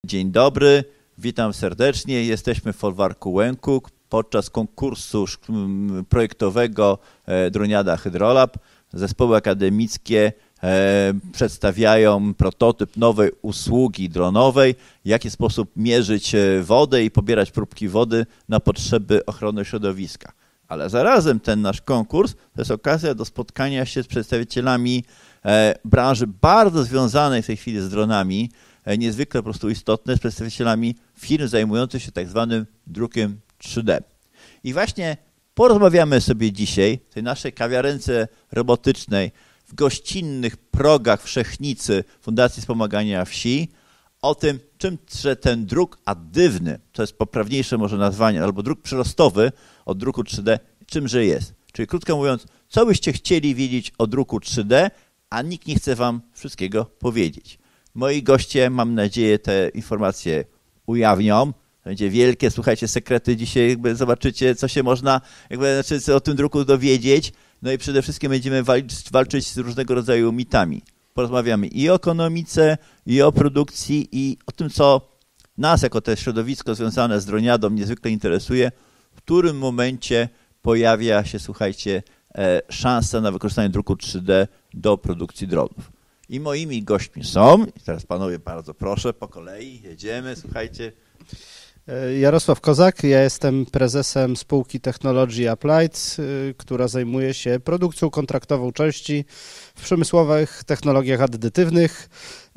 Dzień dobry, witam serdecznie. Jesteśmy w folwarku Łęku podczas konkursu projektowego Droniada Hydrolab. Zespoły akademickie przedstawiają prototyp nowej usługi dronowej, w jaki sposób mierzyć wodę i pobierać próbki wody na potrzeby ochrony środowiska. Ale zarazem ten nasz konkurs to jest okazja do spotkania się z przedstawicielami branży bardzo związanej w tej chwili z dronami, niezwykle po prostu istotne, z przedstawicielami firm zajmujących się tak zwanym drukiem 3D. I właśnie porozmawiamy sobie dzisiaj w tej naszej kawiarence robotycznej w gościnnych progach Wszechnicy Fundacji Wspomagania Wsi o tym, czym ten druk addywny, to jest poprawniejsze może nazwanie, albo druk przyrostowy od druku 3D, czymże jest. Czyli krótko mówiąc, co byście chcieli wiedzieć o druku 3D, a nikt nie chce wam wszystkiego powiedzieć. Moi goście, mam nadzieję, te informacje ujawnią. Będzie wielkie, słuchajcie, sekrety dzisiaj, jakby zobaczycie, co się można o tym druku dowiedzieć. No i przede wszystkim będziemy walczyć z różnego rodzaju mitami. Porozmawiamy i o ekonomice, i o produkcji, i o tym, co nas, jako to środowisko związane z droniadą, niezwykle interesuje, w którym momencie pojawia się, słuchajcie, szansa na wykorzystanie druku 3D do produkcji dronów. I moimi gośćmi są, i teraz panowie bardzo proszę, po kolei jedziemy, słuchajcie. Jarosław Kozak, ja jestem prezesem spółki Technology Applied, która zajmuje się produkcją kontraktową części w przemysłowych technologiach addytywnych.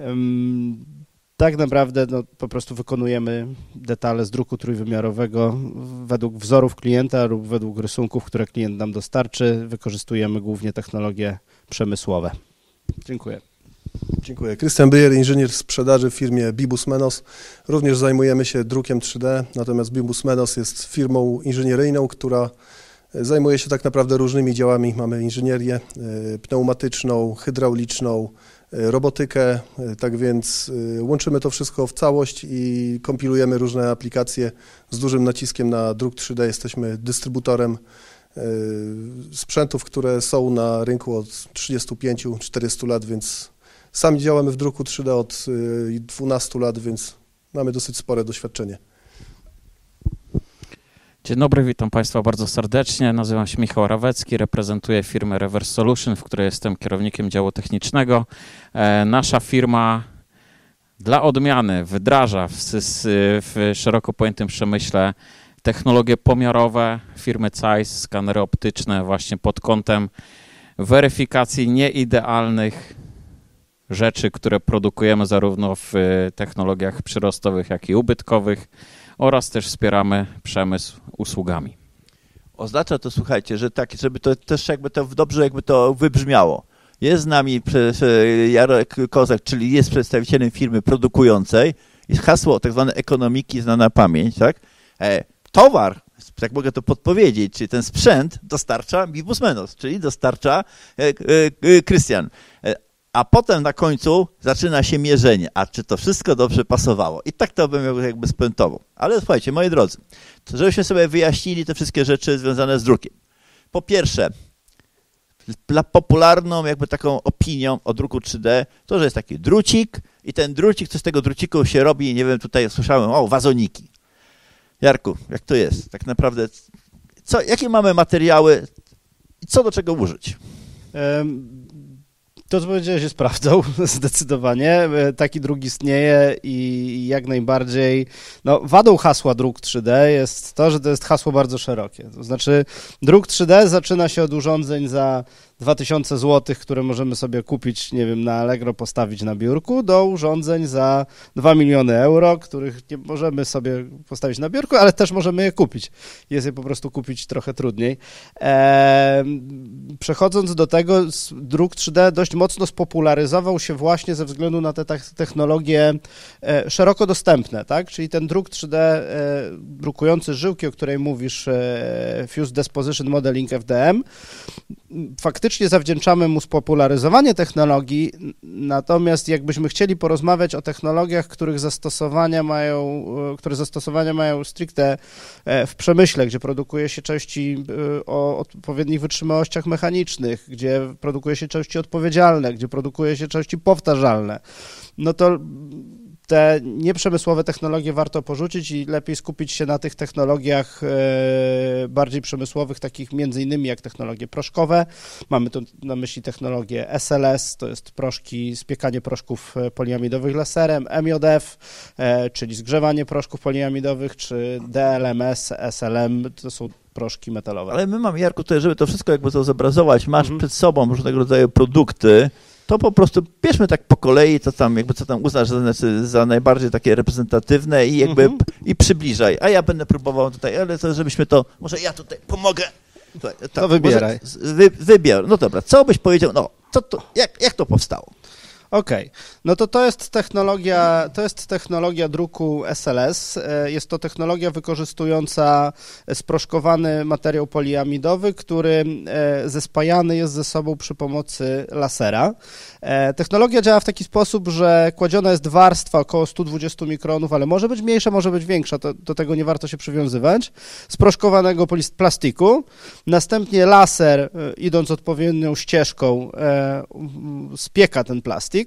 Tak naprawdę po prostu wykonujemy detale z druku trójwymiarowego według wzorów klienta lub według rysunków, które klient nam dostarczy. Wykorzystujemy głównie technologie przemysłowe. Dziękuję. Dziękuję. Krystian Byjer, inżynier sprzedaży w firmie Bibus Menos. Również zajmujemy się drukiem 3D, natomiast Bibus Menos jest firmą inżynieryjną, która zajmuje się tak naprawdę różnymi działami. Mamy inżynierię pneumatyczną, hydrauliczną, robotykę, tak więc łączymy to wszystko w całość i kompilujemy różne aplikacje z dużym naciskiem na druk 3D. Jesteśmy dystrybutorem sprzętów, które są na rynku od 35-40 lat, więc sami działamy w druku 3D od 12 lat, więc mamy dosyć spore doświadczenie. Dzień dobry, witam Państwa bardzo serdecznie. Nazywam się Michał Rawecki, reprezentuję firmę Reverse Solution, w której jestem kierownikiem działu technicznego. Nasza firma dla odmiany wdraża w szeroko pojętym przemyśle technologie pomiarowe firmy Zeiss, skanery optyczne właśnie pod kątem weryfikacji nieidealnych rzeczy, które produkujemy zarówno w technologiach przyrostowych, jak i ubytkowych oraz też wspieramy przemysł usługami. Oznacza to, słuchajcie, że tak, żeby to też dobrze wybrzmiało. Jest z nami Jarek Kozak, czyli jest przedstawicielem firmy produkującej. Jest hasło tak zwane ekonomiki znane na pamięć, tak? Towar, jak mogę to podpowiedzieć, czyli ten sprzęt dostarcza Bibus Menos, czyli dostarcza Krystian. A potem na końcu zaczyna się mierzenie, a czy to wszystko dobrze pasowało. I tak to bym jakby spuentował. Ale słuchajcie, moi drodzy, żebyśmy sobie wyjaśnili te wszystkie rzeczy związane z drukiem. Po pierwsze, popularną jakby taką opinią o druku 3D, to, że jest taki drucik i ten drucik, co z tego druciku się robi, nie wiem, tutaj słyszałem, wazoniki. Jarku, jak to jest? Tak naprawdę, jakie mamy materiały i co do czego użyć? To, co powiedziałeś, jest prawdą, zdecydowanie. Taki druk istnieje i jak najbardziej... wadą hasła druk 3D jest to, że to jest hasło bardzo szerokie. To znaczy druk 3D zaczyna się od urządzeń za 2000 zł, które możemy sobie kupić, nie wiem, na Allegro, postawić na biurku, do urządzeń za 2 miliony euro, których nie możemy sobie postawić na biurku, ale też możemy je kupić. Jest je po prostu kupić trochę trudniej. Przechodząc do tego, druk 3D dość mocno spopularyzował się właśnie ze względu na te technologie szeroko dostępne, tak? Czyli ten druk 3D drukujący żyłki, o której mówisz, Fused Deposition Modeling FDM, faktycznie zawdzięczamy mu spopularyzowanie technologii, natomiast jakbyśmy chcieli porozmawiać o technologiach, które zastosowania mają stricte w przemyśle, gdzie produkuje się części o odpowiednich wytrzymałościach mechanicznych, gdzie produkuje się części odpowiedzialne, gdzie produkuje się części powtarzalne, no to te nieprzemysłowe technologie warto porzucić i lepiej skupić się na tych technologiach bardziej przemysłowych, takich między innymi jak technologie proszkowe. Mamy tu na myśli technologię SLS, to jest spiekanie proszków poliamidowych laserem, MJF, czyli zgrzewanie proszków poliamidowych, czy DLMS, SLM, to są proszki metalowe. Ale my mamy, Jarku, tutaj, żeby to wszystko jakby to zobrazować, masz przed sobą różnego rodzaju produkty, to po prostu bierzmy tak po kolei, co tam uznasz za najbardziej takie reprezentatywne i jakby i przybliżaj. A ja będę próbował tutaj, ale to żebyśmy to, może ja tutaj pomogę. Tutaj, tak, to wybieraj. Wybier. No dobra, co byś powiedział, jak to powstało? Okej, no to jest technologia druku SLS. Jest to technologia wykorzystująca sproszkowany materiał poliamidowy, który zespajany jest ze sobą przy pomocy lasera. Technologia działa w taki sposób, że kładziona jest warstwa około 120 mikronów, ale może być mniejsza, może być większa, do tego nie warto się przywiązywać, sproszkowanego plastiku. Następnie laser, idąc odpowiednią ścieżką, spieka ten plastik.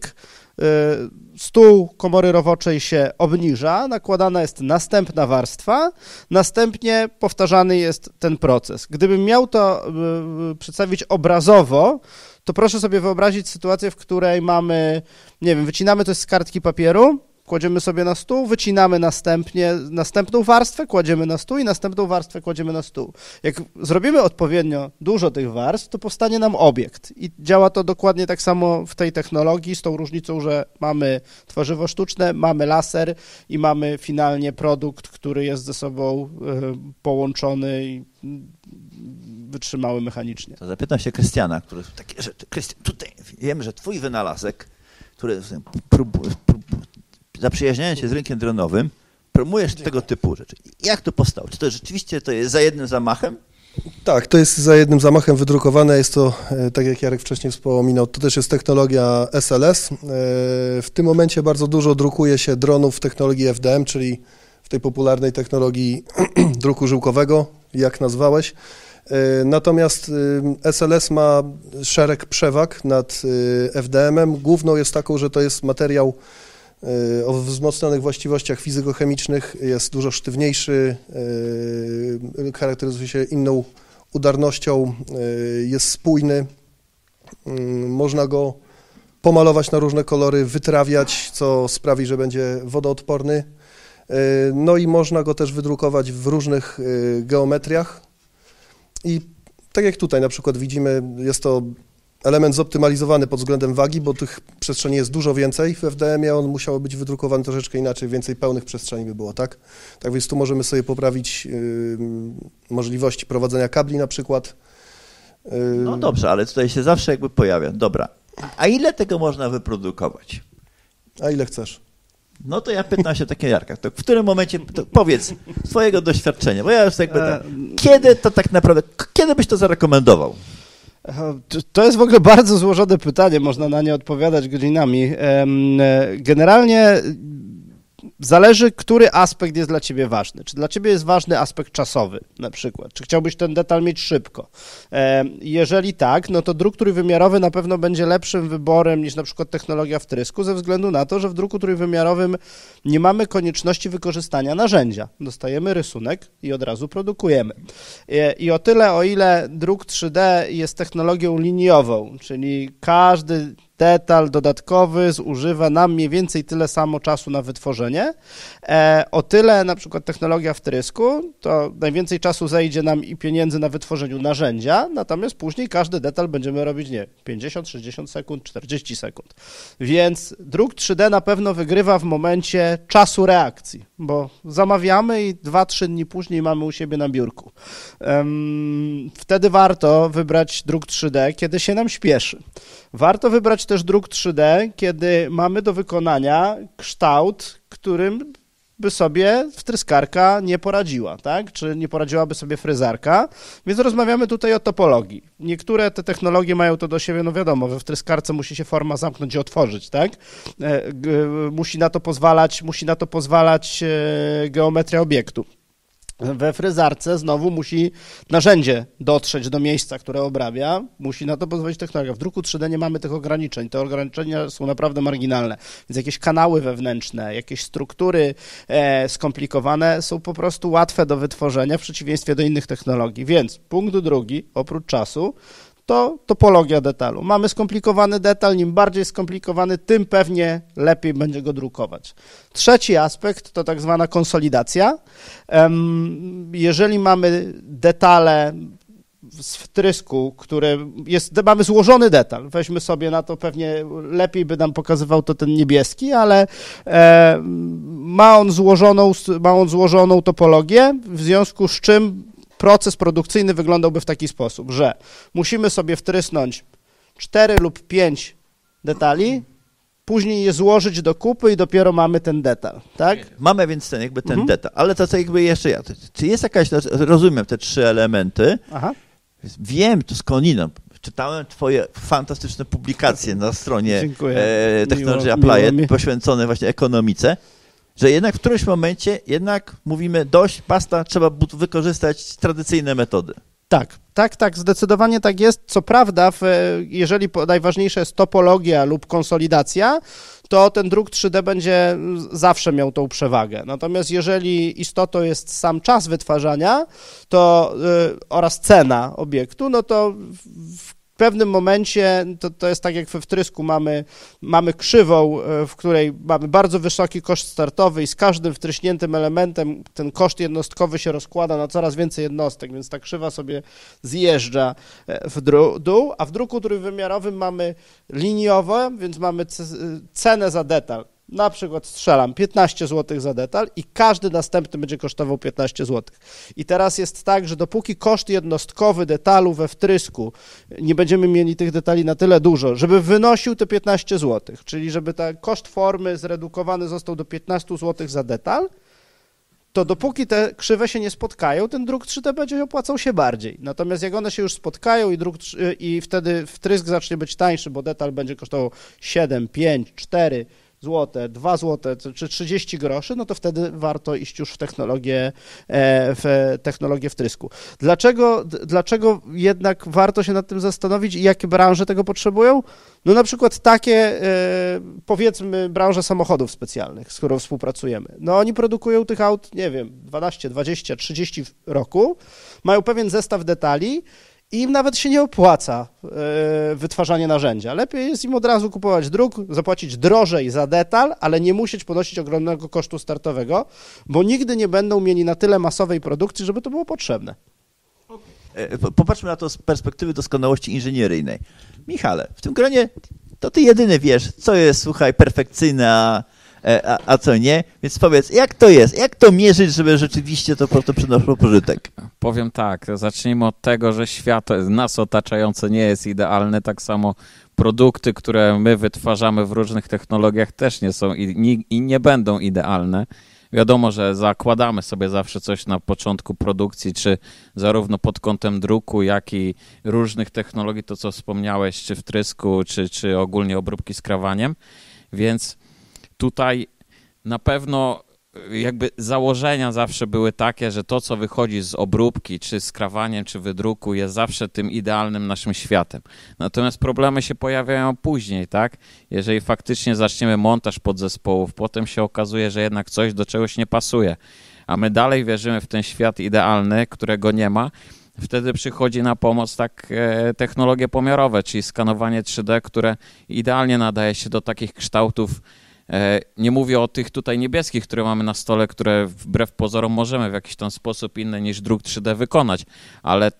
Stół komory roboczej się obniża, nakładana jest następna warstwa, następnie powtarzany jest ten proces. Gdybym miał to przedstawić obrazowo, to proszę sobie wyobrazić sytuację, w której mamy, nie wiem, wycinamy coś z kartki papieru, kładziemy sobie na stół, wycinamy następną warstwę, kładziemy na stół i następną warstwę kładziemy na stół. Jak zrobimy odpowiednio dużo tych warstw, to powstanie nam obiekt. I działa to dokładnie tak samo w tej technologii, z tą różnicą, że mamy tworzywo sztuczne, mamy laser i mamy finalnie produkt, który jest ze sobą połączony i wytrzymały mechanicznie. To zapytam się Krystiana, który takie rzeczy. Krystian, tutaj wiemy, że twój wynalazek, który zaprzyjaźniając się z rynkiem dronowym, promujesz tego typu rzeczy. Jak to powstało? Czy to rzeczywiście to jest za jednym zamachem? Tak, to jest za jednym zamachem wydrukowane. Jest to, tak jak Jarek wcześniej wspominał, to też jest technologia SLS. W tym momencie bardzo dużo drukuje się dronów w technologii FDM, czyli w tej popularnej technologii druku żyłkowego, jak nazwałeś. Natomiast SLS ma szereg przewag nad FDM-em. Główną jest taką, że to jest materiał o wzmocnionych właściwościach fizykochemicznych, jest dużo sztywniejszy, charakteryzuje się inną udarnością, jest spójny, można go pomalować na różne kolory, wytrawiać, co sprawi, że będzie wodoodporny, no i można go też wydrukować w różnych geometriach i tak jak tutaj na przykład widzimy, jest to element zoptymalizowany pod względem wagi, bo tych przestrzeni jest dużo więcej. W FDM-ie on musiał być wydrukowany troszeczkę inaczej, więcej pełnych przestrzeni by było, tak? Tak więc tu możemy sobie poprawić możliwości prowadzenia kabli na przykład. No dobrze, ale tutaj się zawsze jakby pojawia. Dobra, a ile tego można wyprodukować? A ile chcesz? No to ja pytam się takiego Jarka, to w którym momencie, to powiedz swojego doświadczenia, bo ja już jakby kiedy to tak naprawdę, kiedy byś to zarekomendował? To jest w ogóle bardzo złożone pytanie, można na nie odpowiadać godzinami. Generalnie zależy, który aspekt jest dla ciebie ważny. Czy dla ciebie jest ważny aspekt czasowy na przykład? Czy chciałbyś ten detal mieć szybko? Jeżeli tak, no to druk trójwymiarowy na pewno będzie lepszym wyborem niż na przykład technologia wtrysku, ze względu na to, że w druku trójwymiarowym nie mamy konieczności wykorzystania narzędzia. Dostajemy rysunek i od razu produkujemy. I o tyle, o ile druk 3D jest technologią liniową, czyli każdy detal dodatkowy zużywa nam mniej więcej tyle samo czasu na wytworzenie. O tyle na przykład technologia wtrysku, to najwięcej czasu zejdzie nam i pieniędzy na wytworzeniu narzędzia, natomiast później każdy detal będziemy robić, 50, 60 sekund, 40 sekund. Więc druk 3D na pewno wygrywa w momencie czasu reakcji, bo zamawiamy i 2-3 dni później mamy u siebie na biurku. Wtedy warto wybrać druk 3D, kiedy się nam śpieszy. Warto wybrać też druk 3D, kiedy mamy do wykonania kształt, którym by sobie wtryskarka nie poradziła, tak? Czy nie poradziłaby sobie fryzarka, więc rozmawiamy tutaj o topologii. Niektóre te technologie mają to do siebie, no wiadomo, we wtryskarce musi się forma zamknąć i otworzyć, tak? Musi na to pozwalać geometria obiektu. We fryzarce znowu musi narzędzie dotrzeć do miejsca, które obrabia, musi na to pozwolić technologia. W druku 3D nie mamy tych ograniczeń. Te ograniczenia są naprawdę marginalne. Więc jakieś kanały wewnętrzne, jakieś struktury skomplikowane są po prostu łatwe do wytworzenia w przeciwieństwie do innych technologii. Więc punkt drugi, oprócz czasu, to topologia detalu. Mamy skomplikowany detal, im bardziej skomplikowany, tym pewnie lepiej będzie go drukować. Trzeci aspekt to tak zwana konsolidacja. Jeżeli mamy detale z wtrysku, mamy złożony detal, weźmy sobie na to, pewnie lepiej by nam pokazywał to ten niebieski, ale ma on złożoną topologię, w związku z czym proces produkcyjny wyglądałby w taki sposób, że musimy sobie wtrysnąć 4 lub 5 detali, później je złożyć do kupy i dopiero mamy ten detal, tak? Mamy więc ten detal, ale to co jakby jeszcze czy jest jakaś, rozumiem te 3 elementy, wiem to skądinąd, czytałem twoje fantastyczne publikacje na stronie Technology Applied poświęcone właśnie ekonomice, że jednak w którymś momencie mówimy dość, basta, trzeba wykorzystać tradycyjne metody. Tak, zdecydowanie tak jest. Co prawda, jeżeli najważniejsza jest topologia lub konsolidacja, to ten druk 3D będzie zawsze miał tą przewagę. Natomiast jeżeli istotą jest sam czas wytwarzania oraz cena obiektu, no to w pewnym momencie, to jest tak jak we wtrysku, mamy krzywą, w której mamy bardzo wysoki koszt startowy i z każdym wtryśniętym elementem ten koszt jednostkowy się rozkłada na coraz więcej jednostek, więc ta krzywa sobie zjeżdża w dół, a w druku trójwymiarowym mamy liniowe, więc mamy cenę za detal. Na przykład strzelam 15 zł za detal i każdy następny będzie kosztował 15 zł. I teraz jest tak, że dopóki koszt jednostkowy detalu we wtrysku, nie będziemy mieli tych detali na tyle dużo, żeby wynosił te 15 zł, czyli żeby ten koszt formy zredukowany został do 15 zł za detal, to dopóki te krzywe się nie spotkają, ten druk 3D będzie opłacał się bardziej. Natomiast jak one się już spotkają i wtedy wtrysk zacznie być tańszy, bo detal będzie kosztował 7, 5, 4 złote, 2 złote czy 30 groszy, no to wtedy warto iść już w technologię wtrysku. Dlaczego jednak warto się nad tym zastanowić i jakie branże tego potrzebują? No na przykład takie, powiedzmy, branże samochodów specjalnych, z którą współpracujemy. No oni produkują tych aut, nie wiem, 12, 20, 30 w roku, mają pewien zestaw detali, i im nawet się nie opłaca wytwarzanie narzędzia. Lepiej jest im od razu kupować druk, zapłacić drożej za detal, ale nie musieć ponosić ogromnego kosztu startowego, bo nigdy nie będą mieli na tyle masowej produkcji, żeby to było potrzebne. Popatrzmy na to z perspektywy doskonałości inżynieryjnej. Michale, w tym gronie to ty jedyny wiesz, co jest, słuchaj, perfekcyjne, a co nie, więc powiedz, jak to jest, jak to mierzyć, żeby rzeczywiście to po prostu przynosiło pożytek? Powiem tak, zacznijmy od tego, że świat nas otaczający nie jest idealny, tak samo produkty, które my wytwarzamy w różnych technologiach też nie są i nie będą idealne. Wiadomo, że zakładamy sobie zawsze coś na początku produkcji, czy zarówno pod kątem druku, jak i różnych technologii, to co wspomniałeś, czy wtrysku, czy ogólnie obróbki skrawaniem, więc tutaj na pewno jakby założenia zawsze były takie, że to, co wychodzi z obróbki, czy skrawaniem, czy wydruku, jest zawsze tym idealnym naszym światem. Natomiast problemy się pojawiają później, tak? Jeżeli faktycznie zaczniemy montaż podzespołów, potem się okazuje, że jednak coś do czegoś nie pasuje, a my dalej wierzymy w ten świat idealny, którego nie ma, wtedy przychodzi na pomoc technologie pomiarowe, czyli skanowanie 3D, które idealnie nadaje się do takich kształtów. Nie mówię o tych tutaj niebieskich, które mamy na stole, które wbrew pozorom możemy w jakiś tam sposób inny niż druk 3D wykonać, ale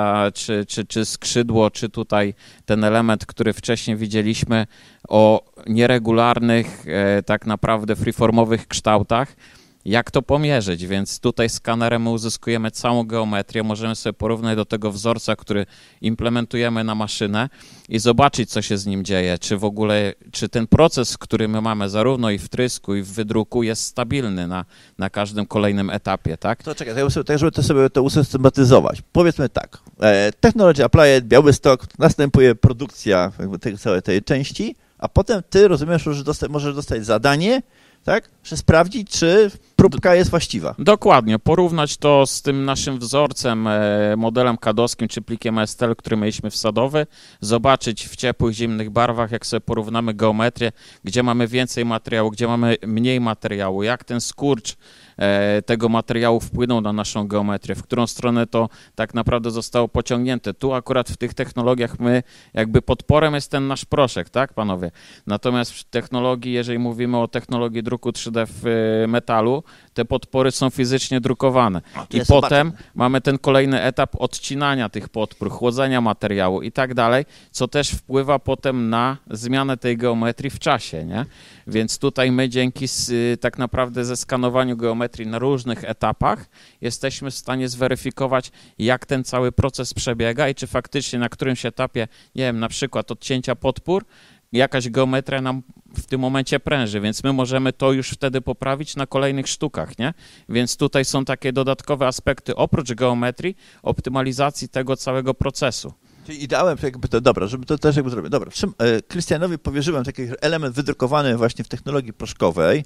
czy skrzydło, czy tutaj ten element, który wcześniej widzieliśmy o nieregularnych, tak naprawdę freeformowych kształtach, jak to pomierzyć, więc tutaj skanerem my uzyskujemy całą geometrię, możemy sobie porównać do tego wzorca, który implementujemy na maszynę i zobaczyć, co się z nim dzieje, czy w ogóle, czy ten proces, który my mamy zarówno i w wtrysku, i w wydruku jest stabilny na każdym kolejnym etapie, tak? To czekaj, tak żeby to sobie to usystematyzować. Powiedzmy tak, Technology Applied, Białystok, następuje produkcja całej tej części, a potem ty rozumiesz, że możesz dostać zadanie, tak? Że sprawdzić, czy próbka jest właściwa. Dokładnie, porównać to z tym naszym wzorcem, modelem kadowskim czy plikiem STL, który mieliśmy w Sadowy, zobaczyć w ciepłych, zimnych barwach, jak sobie porównamy geometrię, gdzie mamy więcej materiału, gdzie mamy mniej materiału, jak ten skurcz tego materiału wpłynął na naszą geometrię, w którą stronę to tak naprawdę zostało pociągnięte. Tu akurat w tych technologiach my jakby podporem jest ten nasz proszek, tak panowie? Natomiast w technologii, jeżeli mówimy o technologii druku 3D w metalu, te podpory są fizycznie drukowane. I potem mamy ten kolejny etap odcinania tych podpór, chłodzenia materiału i tak dalej, co też wpływa potem na zmianę tej geometrii w czasie, nie? Więc tutaj my dzięki tak naprawdę zeskanowaniu geometrii na różnych etapach jesteśmy w stanie zweryfikować, jak ten cały proces przebiega i czy faktycznie na którymś etapie, nie wiem, na przykład odcięcia podpór, jakaś geometria nam w tym momencie pręży, więc my możemy to już wtedy poprawić na kolejnych sztukach, nie? Więc tutaj są takie dodatkowe aspekty oprócz geometrii, optymalizacji tego całego procesu. Czyli ideałem, jakby to, dobra, żeby to też jakby zrobić. Dobra, Krystianowi powierzyłem taki element wydrukowany właśnie w technologii proszkowej,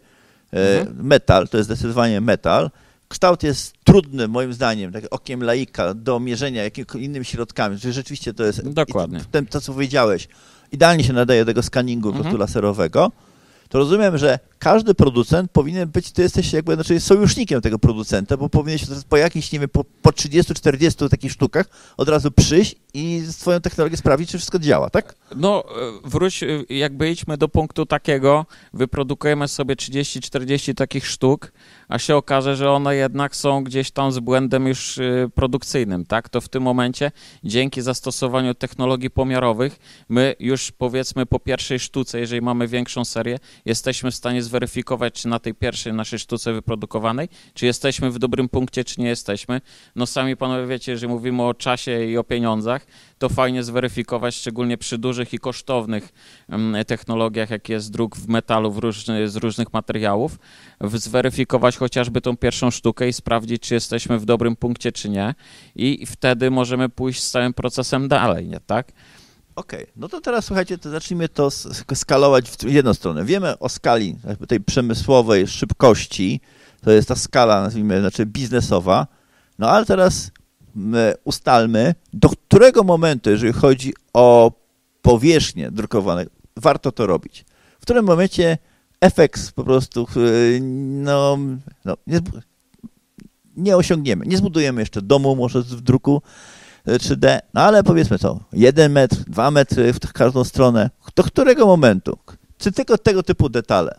metal, to jest zdecydowanie metal. Kształt jest trudny, moim zdaniem, tak okiem laika, do mierzenia jakimiś innymi środkami, czyli rzeczywiście to jest... Dokładnie. To, co powiedziałeś, idealnie się nadaje do tego skaningu po prostu laserowego, to rozumiem, że każdy producent powinien być, ty jesteś jakby, znaczy sojusznikiem tego producenta, bo powinieneś po jakichś, nie wiem, po 30-40 takich sztukach od razu przyjść i swoją technologię sprawdzić, czy wszystko działa, tak? No, jakby idźmy do punktu takiego, wyprodukujemy sobie 30-40 takich sztuk, a się okaże, że one jednak są gdzieś tam z błędem już produkcyjnym, tak? To w tym momencie, dzięki zastosowaniu technologii pomiarowych, my już powiedzmy po pierwszej sztuce, jeżeli mamy większą serię, jesteśmy w stanie zweryfikować, czy na tej pierwszej naszej sztuce wyprodukowanej, czy jesteśmy w dobrym punkcie, czy nie jesteśmy. No sami panowie wiecie, jeżeli mówimy o czasie i o pieniądzach, to fajnie zweryfikować, szczególnie przy dużych i kosztownych technologiach, jak jest druk w metalu z różnych materiałów, zweryfikować chociażby tą pierwszą sztukę i sprawdzić, czy jesteśmy w dobrym punkcie, czy nie. I wtedy możemy pójść z całym procesem dalej, nie tak? Okej, no to teraz słuchajcie, to zacznijmy to skalować w jedną stronę. Wiemy o skali tej przemysłowej szybkości, to jest ta skala, nazwijmy, znaczy biznesowa, no ale teraz ustalmy, do którego momentu, jeżeli chodzi o powierzchnię drukowane, warto to robić. W którym momencie efekt po prostu nie osiągniemy. Nie zbudujemy jeszcze domu może w druku 3D, no ale powiedzmy co, 1 metr, 2 metry w każdą stronę. Do którego momentu? Czy tylko tego typu detale?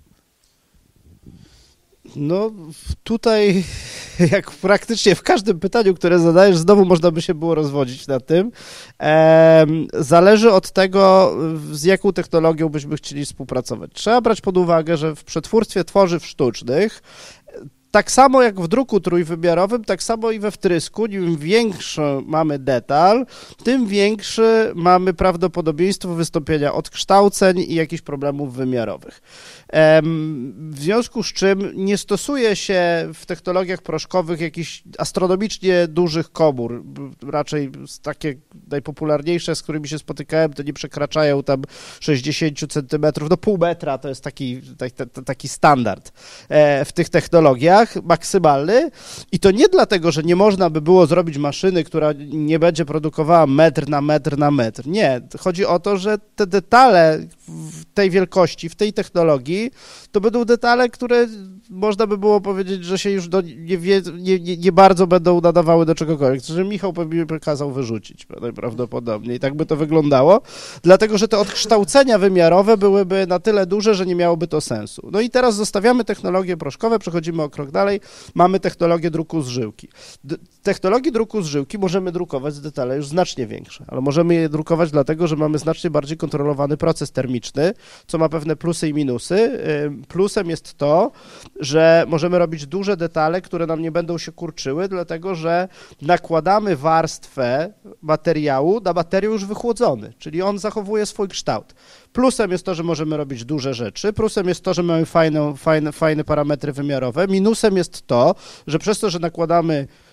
No tutaj, jak praktycznie w każdym pytaniu, które zadajesz, znowu można by się było rozwodzić nad tym. Zależy od tego, z jaką technologią byśmy chcieli współpracować. Trzeba brać pod uwagę, że w przetwórstwie tworzyw sztucznych tak samo jak w druku trójwymiarowym, tak samo i we wtrysku, im większy mamy detal, tym większe mamy prawdopodobieństwo wystąpienia odkształceń i jakichś problemów wymiarowych. W związku z czym nie stosuje się w technologiach proszkowych jakichś astronomicznie dużych komór. Raczej takie najpopularniejsze, z którymi się spotykałem, to nie przekraczają tam 60 centymetrów, do pół metra to jest taki standard w tych technologiach, maksymalny, i to nie dlatego, że nie można by było zrobić maszyny, która nie będzie produkowała metr na metr na metr. Nie, chodzi o to, że te detale w tej wielkości, w tej technologii, to będą detale, które można by było powiedzieć, że się już nie bardzo będą nadawały do czegokolwiek, że Michał pewnie by kazał wyrzucić najprawdopodobniej i tak by to wyglądało, dlatego, że te odkształcenia wymiarowe byłyby na tyle duże, że nie miałoby to sensu. No i teraz zostawiamy technologie proszkowe, przechodzimy o krok dalej, mamy technologię druku z żyłki. Technologii druku z żyłki możemy drukować z detale już znacznie większe, ale możemy je drukować dlatego, że mamy znacznie bardziej kontrolowany proces termiczny, co ma pewne plusy i minusy. Plusem jest to, że możemy robić duże detale, które nam nie będą się kurczyły, dlatego że nakładamy warstwę materiału na materiał już wychłodzony, czyli on zachowuje swój kształt. Plusem jest to, że możemy robić duże rzeczy, plusem jest to, że mamy fajne parametry wymiarowe, minusem jest to, że przez to, że nakładamy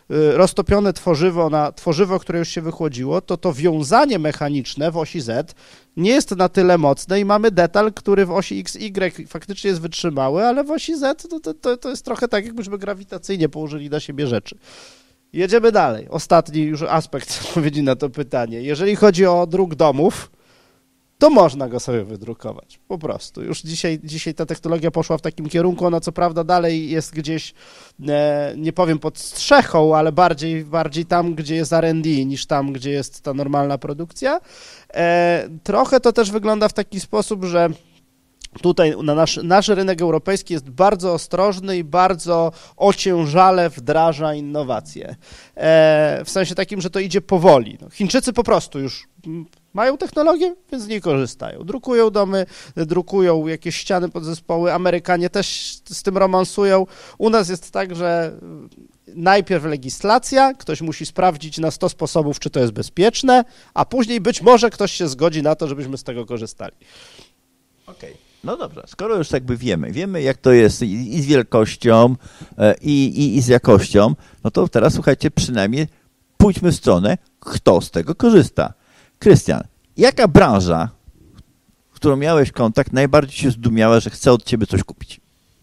roztopione tworzywo na tworzywo, które już się wychłodziło, to wiązanie mechaniczne w osi Z nie jest na tyle mocne i mamy detal, który w osi XY faktycznie jest wytrzymały, ale w osi Z to jest trochę tak, jakbyśmy grawitacyjnie położyli na siebie rzeczy. Jedziemy dalej. Ostatni już aspekt odpowiedzi na to pytanie. Jeżeli chodzi o druk domów, to można go sobie wydrukować, po prostu. Już dzisiaj ta technologia poszła w takim kierunku, ona co prawda dalej jest gdzieś, nie powiem pod strzechą, ale bardziej tam, gdzie jest R&D niż tam, gdzie jest ta normalna produkcja. Trochę to też wygląda w taki sposób, że tutaj nasz rynek europejski jest bardzo ostrożny i bardzo ociężale wdraża innowacje. W sensie takim, że to idzie powoli. Chińczycy po prostu już mają technologię, więc z niej korzystają. Drukują domy, drukują jakieś ściany, podzespoły. Amerykanie też z tym romansują. U nas jest tak, że najpierw legislacja, ktoś musi sprawdzić na 100 sposobów, czy to jest bezpieczne, a później być może ktoś się zgodzi na to, żebyśmy z tego korzystali. Okej. No dobrze, skoro już jakby wiemy jak to jest i z wielkością, i z jakością, no to teraz słuchajcie, przynajmniej pójdźmy w stronę, kto z tego korzysta. Krystian, jaka branża, w którą miałeś kontakt, najbardziej się zdumiała, że chce od ciebie coś kupić?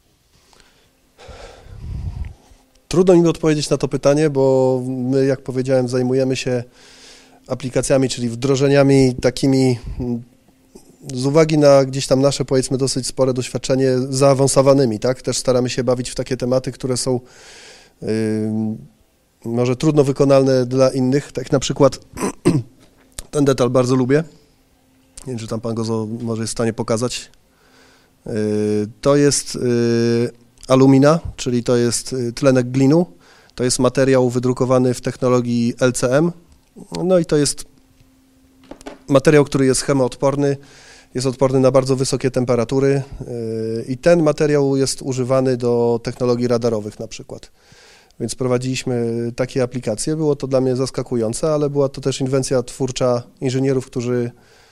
Trudno mi odpowiedzieć na to pytanie, bo my, jak powiedziałem, zajmujemy się aplikacjami, czyli wdrożeniami takimi, z uwagi na gdzieś tam nasze, powiedzmy, dosyć spore doświadczenie, zaawansowanymi, tak? Też staramy się bawić w takie tematy, które są może trudno wykonalne dla innych, tak na przykład ten detal bardzo lubię, nie wiem, czy tam pan go może jest w stanie pokazać. To jest alumina, czyli to jest tlenek glinu, to jest materiał wydrukowany w technologii LCM, no i to jest materiał, który jest chemoodporny, jest odporny na bardzo wysokie temperatury i ten materiał jest używany do technologii radarowych na przykład. Więc prowadziliśmy takie aplikacje. Było to dla mnie zaskakujące, ale była to też inwencja twórcza inżynierów, którzy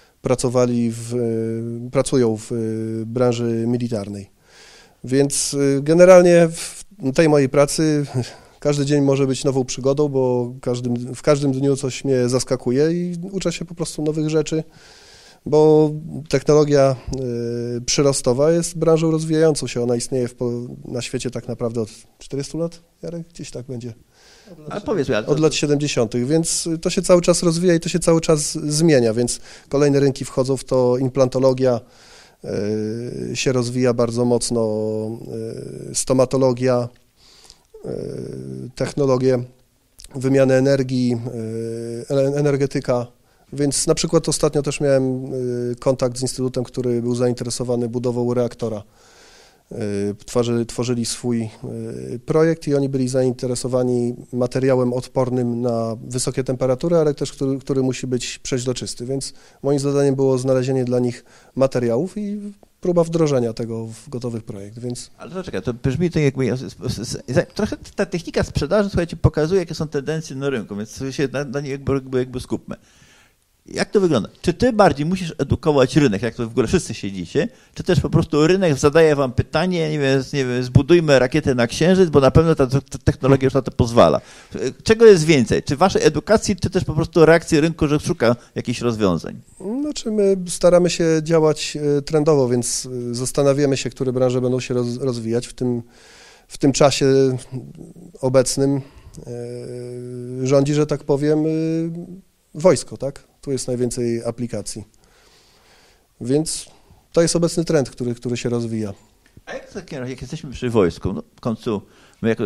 pracują w branży militarnej. Więc generalnie w tej mojej pracy każdy dzień może być nową przygodą, bo w każdym dniu coś mnie zaskakuje i uczę się po prostu nowych rzeczy, bo technologia przyrostowa jest branżą rozwijającą się. Ona istnieje na świecie tak naprawdę od 400 lat, Jarek? Gdzieś tak będzie. Od lat 70., więc to się cały czas rozwija i to się cały czas zmienia, więc kolejne rynki wchodzą w to, implantologia się rozwija bardzo mocno, stomatologia, technologie wymiany energii, energetyka. Więc na przykład ostatnio też miałem kontakt z instytutem, który był zainteresowany budową reaktora. Tworzyli swój projekt i oni byli zainteresowani materiałem odpornym na wysokie temperatury, ale też który musi być przeźroczysty. Więc moim zadaniem było znalezienie dla nich materiałów i próba wdrożenia tego w gotowy projekt, więc... Ale to czekaj, to brzmi to jakby... Trochę ta technika sprzedaży, słuchajcie, pokazuje, jakie są tendencje na rynku, więc się na niej jakby skupmy. Jak to wygląda? Czy ty bardziej musisz edukować rynek, jak to w ogóle wszyscy siedzicie, czy też po prostu rynek zadaje wam pytanie, nie wiem, zbudujmy rakietę na Księżyc, bo na pewno ta technologia już na to pozwala. Czego jest więcej? Czy waszej edukacji, czy też po prostu reakcji rynku, że szuka jakichś rozwiązań? Znaczy my staramy się działać trendowo, więc zastanawiamy się, które branże będą się rozwijać w tym czasie obecnym. Rządzi, że tak powiem, wojsko, tak? Tu jest najwięcej aplikacji. Więc to jest obecny trend, który się rozwija. A jak jesteśmy przy wojsku, no w końcu my jako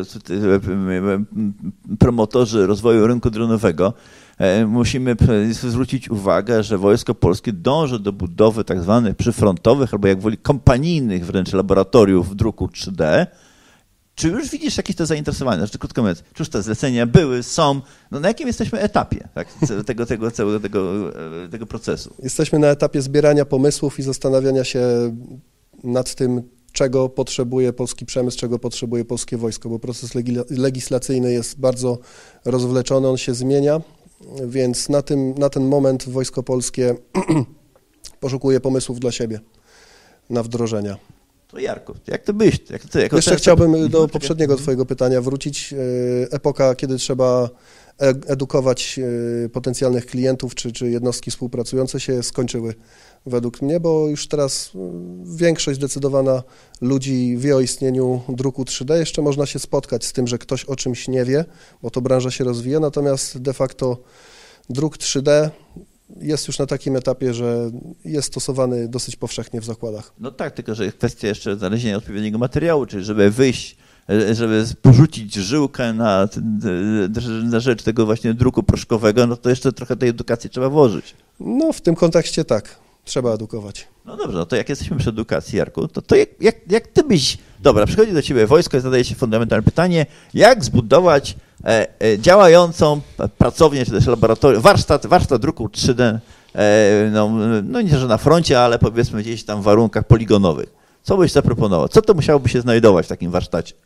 promotorzy rozwoju rynku dronowego musimy zwrócić uwagę, że Wojsko Polskie dąży do budowy tak zwanych przyfrontowych albo jak woli kompanijnych wręcz laboratoriów druku 3D. Czy już widzisz jakieś to zainteresowanie? Znaczy, krótko mówiąc, czy już te zlecenia były, są? No na jakim jesteśmy etapie tak, tego procesu? Jesteśmy na etapie zbierania pomysłów i zastanawiania się nad tym, czego potrzebuje polski przemysł, czego potrzebuje polskie wojsko, bo proces legislacyjny jest bardzo rozwleczony, on się zmienia, więc na ten moment Wojsko Polskie poszukuje pomysłów dla siebie na wdrożenia. To Jarku, jak to byś? Jeszcze chciałbym do poprzedniego twojego pytania wrócić. Epoka, kiedy trzeba edukować potencjalnych klientów czy jednostki współpracujące się skończyły według mnie, bo już teraz większość zdecydowana ludzi wie o istnieniu druku 3D. Jeszcze można się spotkać z tym, że ktoś o czymś nie wie, bo to branża się rozwija, natomiast de facto druk 3D jest już na takim etapie, że jest stosowany dosyć powszechnie w zakładach. No tak, tylko że jest kwestia jeszcze znalezienia odpowiedniego materiału, czyli żeby wyjść, żeby porzucić żyłkę na rzecz tego właśnie druku proszkowego, no to jeszcze trochę tej edukacji trzeba włożyć. No w tym kontekście tak, trzeba edukować. No dobrze, no to jak jesteśmy przy edukacji, Jarku, to jak ty byś... Dobra, przychodzi do ciebie wojsko i zadaje się fundamentalne pytanie, jak zbudować działającą pracownię, czy też laboratorium, warsztat druku 3D, no nie że na froncie, ale powiedzmy gdzieś tam w warunkach poligonowych. Co byś zaproponował? Co to musiałoby się znajdować w takim warsztacie?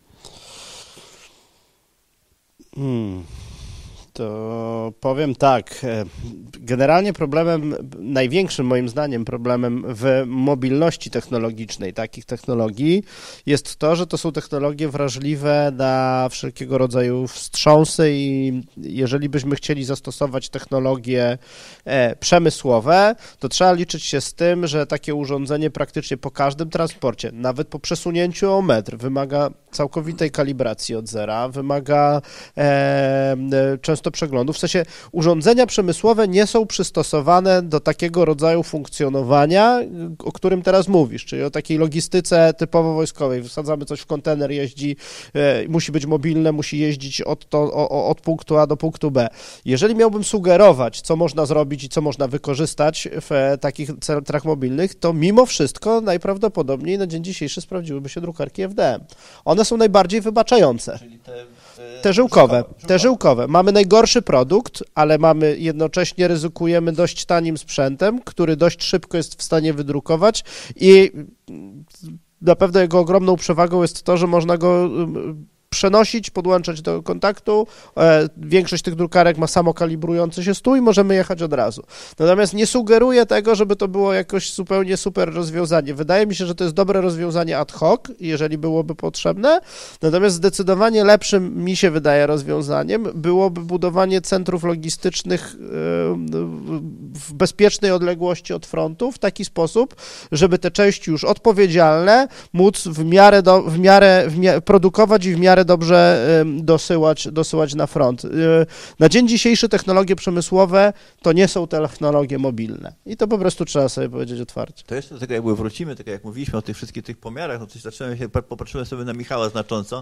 To powiem tak, generalnie największym moim zdaniem problemem w mobilności technologicznej takich technologii jest to, że to są technologie wrażliwe na wszelkiego rodzaju wstrząsy i jeżeli byśmy chcieli zastosować technologie przemysłowe, to trzeba liczyć się z tym, że takie urządzenie praktycznie po każdym transporcie, nawet po przesunięciu o metr, wymaga całkowitej kalibracji od zera, wymaga często przeglądów. W sensie urządzenia przemysłowe nie są przystosowane do takiego rodzaju funkcjonowania, o którym teraz mówisz, czyli o takiej logistyce typowo wojskowej. Wsadzamy coś w kontener, jeździ, musi być mobilne, musi jeździć od punktu A do punktu B. Jeżeli miałbym sugerować, co można zrobić i co można wykorzystać w takich centrach mobilnych, to mimo wszystko najprawdopodobniej na dzień dzisiejszy sprawdziłyby się drukarki FDM. One są najbardziej wybaczające. Czyli te żyłkowe. Mamy najgorszy produkt, ale jednocześnie ryzykujemy dość tanim sprzętem, który dość szybko jest w stanie wydrukować i na pewno jego ogromną przewagą jest to, że można go przenosić, podłączać do kontaktu. Większość tych drukarek ma samokalibrujący się stół i możemy jechać od razu. Natomiast nie sugeruję tego, żeby to było jakoś zupełnie super rozwiązanie. Wydaje mi się, że to jest dobre rozwiązanie ad hoc, jeżeli byłoby potrzebne. Natomiast zdecydowanie lepszym, mi się wydaje, rozwiązaniem byłoby budowanie centrów logistycznych w bezpiecznej odległości od frontu w taki sposób, żeby te części już odpowiedzialne móc w miarę produkować i w miarę dobrze dosyłać na front. Na dzień dzisiejszy technologie przemysłowe to nie są technologie mobilne. I to po prostu trzeba sobie powiedzieć otwarcie. To jeszcze do tego jakby wrócimy, tak jak mówiliśmy o tych wszystkich tych pomiarach, no coś popatrzyłem sobie na Michała znacząco.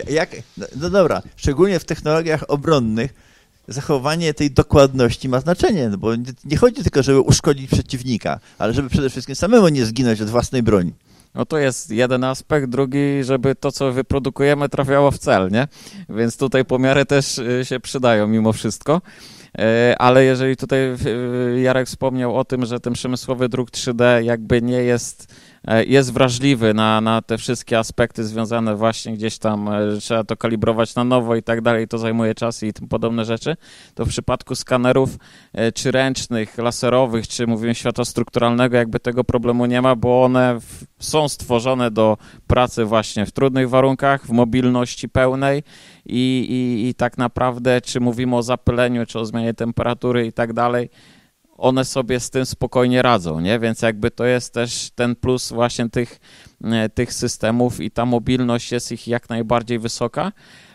No dobra, szczególnie w technologiach obronnych zachowanie tej dokładności ma znaczenie, no bo nie chodzi tylko, żeby uszkodzić przeciwnika, ale żeby przede wszystkim samemu nie zginąć od własnej broni. No to jest jeden aspekt, drugi, żeby to, co wyprodukujemy, trafiało w cel, nie? Więc tutaj pomiary też się przydają mimo wszystko. Ale jeżeli tutaj Jarek wspomniał o tym, że ten przemysłowy druk 3D jakby nie jest wrażliwy na te wszystkie aspekty związane właśnie gdzieś tam, trzeba to kalibrować na nowo i tak dalej, to zajmuje czas i tym podobne rzeczy, to w przypadku skanerów czy ręcznych, laserowych, czy mówimy światła strukturalnego, jakby tego problemu nie ma, bo one są stworzone do pracy właśnie w trudnych warunkach, w mobilności pełnej i tak naprawdę, czy mówimy o zapyleniu, czy o zmianie temperatury i tak dalej, one sobie z tym spokojnie radzą, nie? Więc jakby to jest też ten plus właśnie tych systemów i ta mobilność jest ich jak najbardziej wysoka,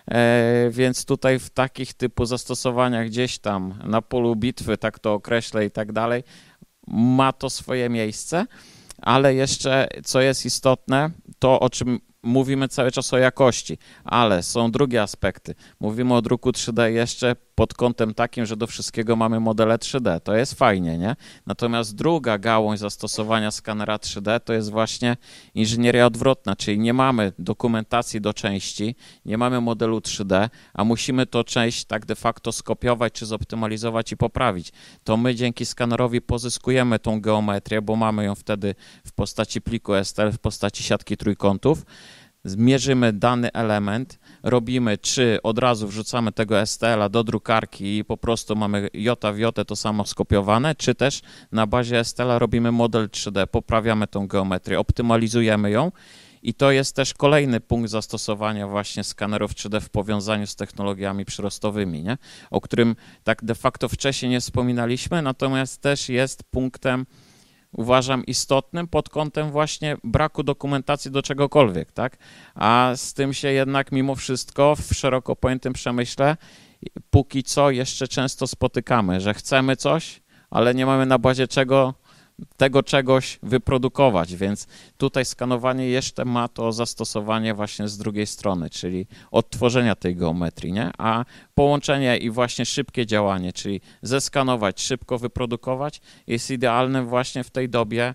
więc tutaj w takich typu zastosowaniach gdzieś tam na polu bitwy, tak to określę i tak dalej, ma to swoje miejsce, ale jeszcze co jest istotne, to o czym mówimy cały czas o jakości, ale są drugie aspekty. Mówimy o druku 3D jeszcze pod kątem takim, że do wszystkiego mamy modele 3D. To jest fajnie, nie? Natomiast druga gałąź zastosowania skanera 3D to jest właśnie inżynieria odwrotna, czyli nie mamy dokumentacji do części, nie mamy modelu 3D, a musimy tą część tak de facto skopiować, czy zoptymalizować i poprawić. To my dzięki skanerowi pozyskujemy tą geometrię, bo mamy ją wtedy w postaci pliku STL, w postaci siatki trójkątów, zmierzymy dany element, robimy, czy od razu wrzucamy tego STL-a do drukarki i po prostu mamy jota w jotę to samo skopiowane, czy też na bazie STL-a robimy model 3D, poprawiamy tą geometrię, optymalizujemy ją I to jest też kolejny punkt zastosowania właśnie skanerów 3D w powiązaniu z technologiami przyrostowymi, nie? O którym tak de facto wcześniej nie wspominaliśmy, natomiast też jest punktem, uważam, istotnym pod kątem właśnie braku dokumentacji do czegokolwiek, tak? A z tym się jednak mimo wszystko w szeroko pojętym przemyśle póki co jeszcze często spotykamy, że chcemy coś, ale nie mamy na bazie czego tego czegoś wyprodukować, więc tutaj skanowanie jeszcze ma to zastosowanie właśnie z drugiej strony, czyli odtworzenia tej geometrii, nie? A połączenie i właśnie szybkie działanie, czyli zeskanować, szybko wyprodukować, jest idealnym właśnie w tej dobie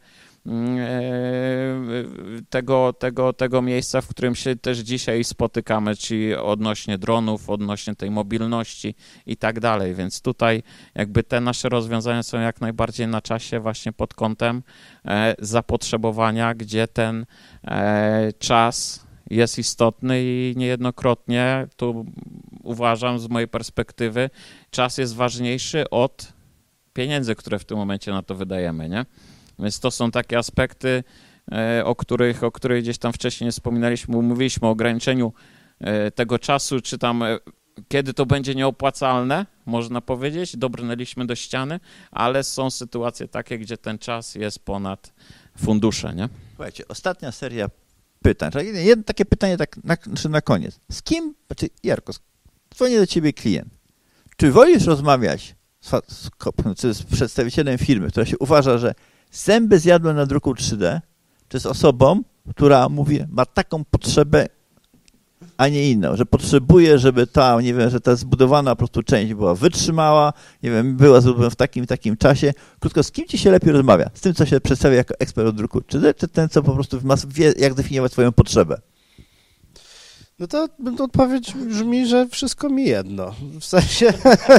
tego miejsca, w którym się też dzisiaj spotykamy, czyli odnośnie dronów, odnośnie tej mobilności i tak dalej, więc tutaj jakby te nasze rozwiązania są jak najbardziej na czasie właśnie pod kątem zapotrzebowania, gdzie ten czas jest istotny i niejednokrotnie, tu uważam z mojej perspektywy, czas jest ważniejszy od pieniędzy, które w tym momencie na to wydajemy, nie? Więc to są takie aspekty, o których gdzieś tam wcześniej nie wspominaliśmy, mówiliśmy o ograniczeniu tego czasu, czy tam kiedy to będzie nieopłacalne, można powiedzieć, dobrnęliśmy do ściany, ale są sytuacje takie, gdzie ten czas jest ponad fundusze, nie? Słuchajcie, ostatnia seria pytań, jedno takie pytanie tak na koniec. Z kim, Jarko, dzwoni do ciebie klient. Czy wolisz rozmawiać z przedstawicielem firmy, która się uważa, że zęby zjadła na druku 3D, czy z osobą, która mówi, ma taką potrzebę, a nie inną, że potrzebuje, żeby ta, nie wiem, że ta zbudowana po prostu część była wytrzymała, nie wiem, była zrobiona w takim czasie. Krótko, z kim ci się lepiej rozmawia? Z tym, co się przedstawia jako ekspert od druku 3D, czy ten, co po prostu wie, jak definiować swoją potrzebę? No to odpowiedź brzmi, że wszystko mi jedno. W sensie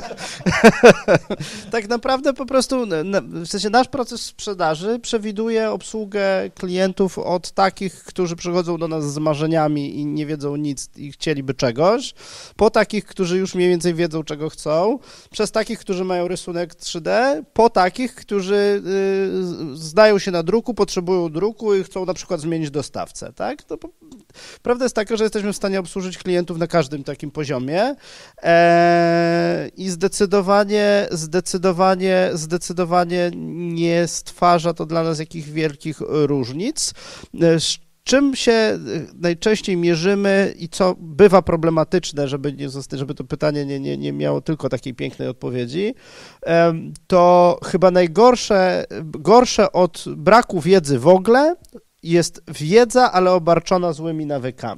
tak naprawdę po prostu, w sensie nasz proces sprzedaży przewiduje obsługę klientów od takich, którzy przychodzą do nas z marzeniami i nie wiedzą nic i chcieliby czegoś, po takich, którzy już mniej więcej wiedzą, czego chcą, przez takich, którzy mają rysunek 3D, po takich, którzy zdają się na druku, potrzebują druku i chcą na przykład zmienić dostawcę, tak? To prawda jest taka, że jesteśmy w stanie obsłużyć klientów na każdym takim poziomie i zdecydowanie nie stwarza to dla nas jakichś wielkich różnic. Z czym się najczęściej mierzymy i co bywa problematyczne, żeby to pytanie nie miało tylko takiej pięknej odpowiedzi, to chyba gorsze od braku wiedzy w ogóle jest wiedza, ale obarczona złymi nawykami.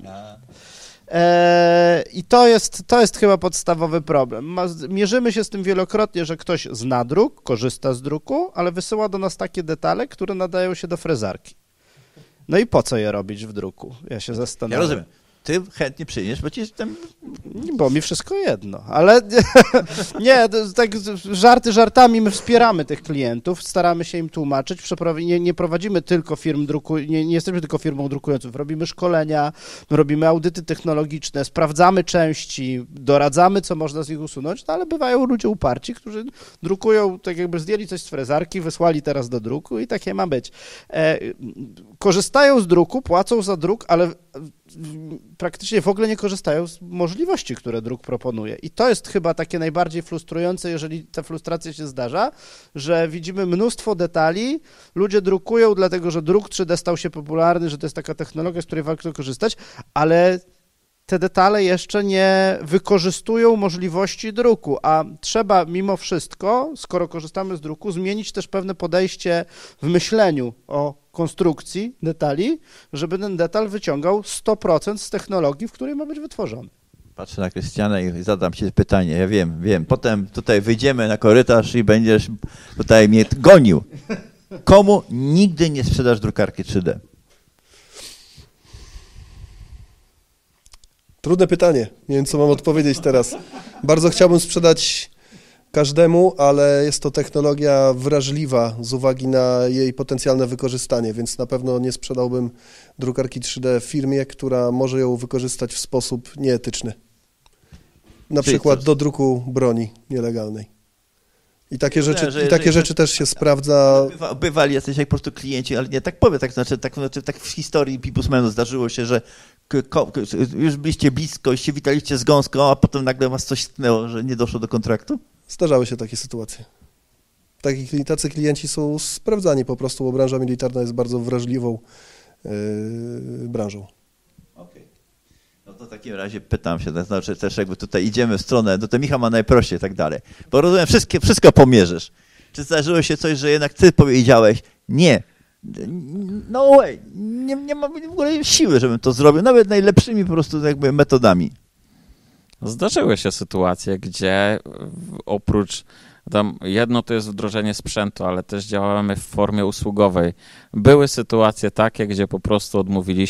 I to jest chyba podstawowy problem. Mierzymy się z tym wielokrotnie, że ktoś zna druk, korzysta z druku, ale wysyła do nas takie detale, które nadają się do frezarki. No i po co je robić w druku? Ja się zastanawiam. Ja rozumiem. Ty chętnie przyjdziesz, bo ci tam... Bo mi wszystko jedno, ale nie, tak żarty żartami, my wspieramy tych klientów, staramy się im tłumaczyć, nie prowadzimy tylko firm nie jesteśmy tylko firmą drukującą, robimy szkolenia, robimy audyty technologiczne, sprawdzamy części, doradzamy, co można z nich usunąć, no ale bywają ludzie uparci, którzy drukują, tak jakby zdjęli coś z frezarki, wysłali teraz do druku i takie ma być. Korzystają z druku, płacą za druk, ale praktycznie w ogóle nie korzystają z możliwości, które druk proponuje. I to jest chyba takie najbardziej frustrujące, jeżeli ta frustracja się zdarza, że widzimy mnóstwo detali, ludzie drukują dlatego, że druk 3D stał się popularny, że to jest taka technologia, z której warto korzystać, ale te detale jeszcze nie wykorzystują możliwości druku, a trzeba mimo wszystko, skoro korzystamy z druku, zmienić też pewne podejście w myśleniu o konstrukcji detali, żeby ten detal wyciągał 100% z technologii, w której ma być wytworzony. Patrzę na Krystiana i zadam ci pytanie. Ja wiem. Potem tutaj wyjdziemy na korytarz i będziesz tutaj mnie gonił. Komu nigdy nie sprzedasz drukarki 3D? Trudne pytanie. Nie wiem, co mam odpowiedzieć teraz. Bardzo chciałbym sprzedać każdemu, ale jest to technologia wrażliwa z uwagi na jej potencjalne wykorzystanie, więc na pewno nie sprzedałbym drukarki 3D firmie, która może ją wykorzystać w sposób nieetyczny. Na przykład do druku broni nielegalnej. I takie rzeczy też się sprawdza. Bywali jacyś jak po prostu klienci, ale nie tak powiem, tak w historii Bibusmenu zdarzyło się, że już byliście blisko i się witaliście z gąską, a potem nagle was coś tknęło, że nie doszło do kontraktu? Zdarzały się takie sytuacje. Tacy klienci są sprawdzani po prostu, bo branża militarna jest bardzo wrażliwą branżą. Okej. No to w takim razie pytam się, to znaczy też jakby tutaj idziemy w stronę, no to Michał ma najprościej i tak dalej, bo rozumiem, wszystko pomierzysz. Czy zdarzyło się coś, że jednak ty powiedziałeś, nie, no way, nie mam w ogóle siły, żebym to zrobił, nawet najlepszymi po prostu jakby metodami. Zdarzyły się sytuacje, gdzie oprócz tam jedno to jest wdrożenie sprzętu, ale też działamy w formie usługowej. Były sytuacje takie, gdzie po prostu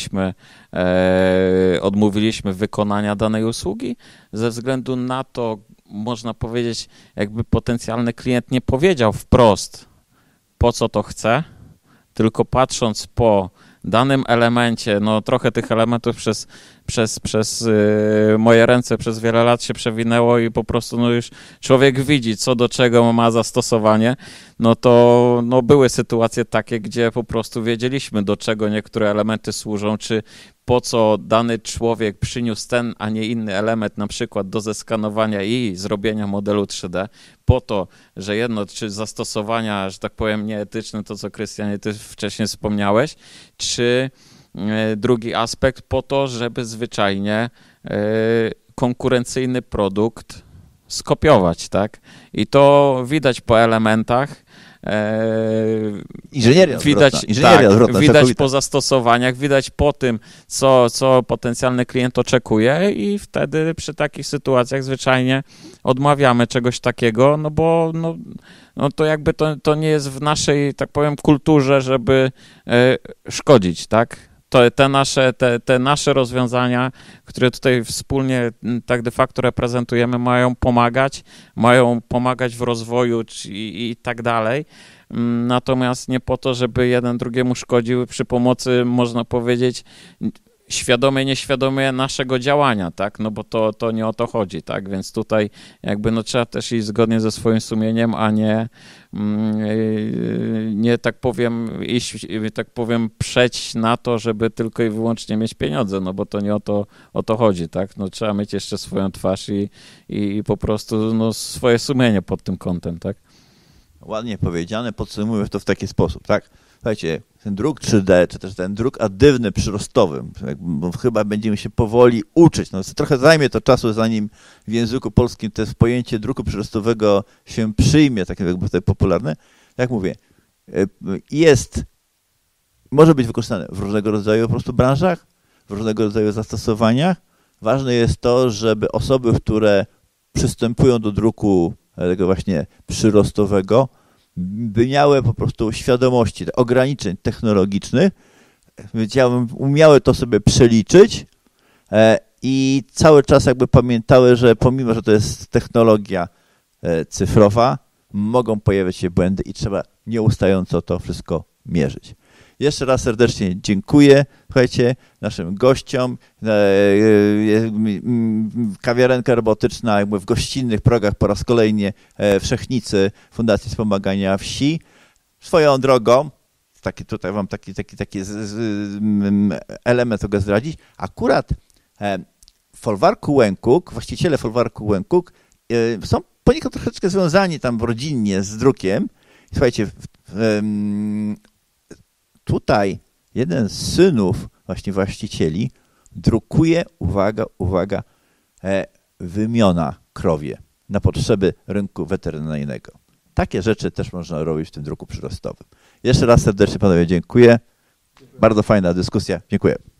odmówiliśmy wykonania danej usługi ze względu na to, można powiedzieć, jakby potencjalny klient nie powiedział wprost, po co to chce, tylko patrząc po danym elemencie, no trochę tych elementów przez moje ręce przez wiele lat się przewinęło i po prostu no już człowiek widzi, co do czego ma zastosowanie, no to no były sytuacje takie, gdzie po prostu wiedzieliśmy, do czego niektóre elementy służą, czy po co dany człowiek przyniósł ten, a nie inny element, na przykład do zeskanowania i zrobienia modelu 3D, po to, że jedno, czy zastosowania, że tak powiem, nieetyczne, to co Krystianie, ty wcześniej wspomniałeś, czy drugi aspekt po to, żeby zwyczajnie konkurencyjny produkt skopiować, tak? I to widać po elementach. Inżynieria odwrotna. Widać po zastosowaniach, widać po tym, co potencjalny klient oczekuje i wtedy przy takich sytuacjach zwyczajnie odmawiamy czegoś takiego, no bo no to jakby to nie jest w naszej, tak powiem, kulturze, żeby szkodzić, tak? Te nasze rozwiązania, które tutaj wspólnie tak de facto reprezentujemy, mają pomagać w rozwoju i tak dalej. Natomiast nie po to, żeby jeden drugiemu szkodził przy pomocy, można powiedzieć, świadomie, nieświadomie naszego działania, tak, no bo to nie o to chodzi, tak, więc tutaj jakby no trzeba też iść zgodnie ze swoim sumieniem, a nie tak powiem iść, tak powiem przeć na to, żeby tylko i wyłącznie mieć pieniądze, no bo to nie o to chodzi, tak, no trzeba mieć jeszcze swoją twarz i po prostu no swoje sumienie pod tym kątem, tak. Ładnie powiedziane, podsumujmy to w taki sposób, tak? Słuchajcie, ten druk 3D, czy też ten druk adywny przyrostowy, bo chyba będziemy się powoli uczyć. No, trochę zajmie to czasu, zanim w języku polskim to pojęcie druku przyrostowego się przyjmie, takie jakby tutaj popularne. Jak mówię, może być wykorzystane w różnego rodzaju po prostu branżach, w różnego rodzaju zastosowaniach. Ważne jest to, żeby osoby, które przystępują do druku tego właśnie przyrostowego, by miały po prostu świadomości ograniczeń technologicznych, umiały to sobie przeliczyć i cały czas jakby pamiętały, że pomimo, że to jest technologia cyfrowa, mogą pojawiać się błędy i trzeba nieustająco to wszystko mierzyć. Jeszcze raz serdecznie dziękuję, słuchajcie, naszym gościom. Kawiarenka robotyczna jakby w gościnnych progach po raz kolejny w Szechnicy Fundacji Wspomagania Wsi. Swoją drogą, tutaj wam taki element mogę zdradzić, akurat folwarku Łękuk, właściciele folwarku Łękuk są poniekąd troszeczkę związani tam rodzinnie z drukiem. Słuchajcie, tutaj jeden z synów właśnie właścicieli drukuje, uwaga, wymiona krowie na potrzeby rynku weterynaryjnego. Takie rzeczy też można robić w tym druku przyrostowym. Jeszcze raz serdecznie panowie dziękuję. Bardzo fajna dyskusja. Dziękuję.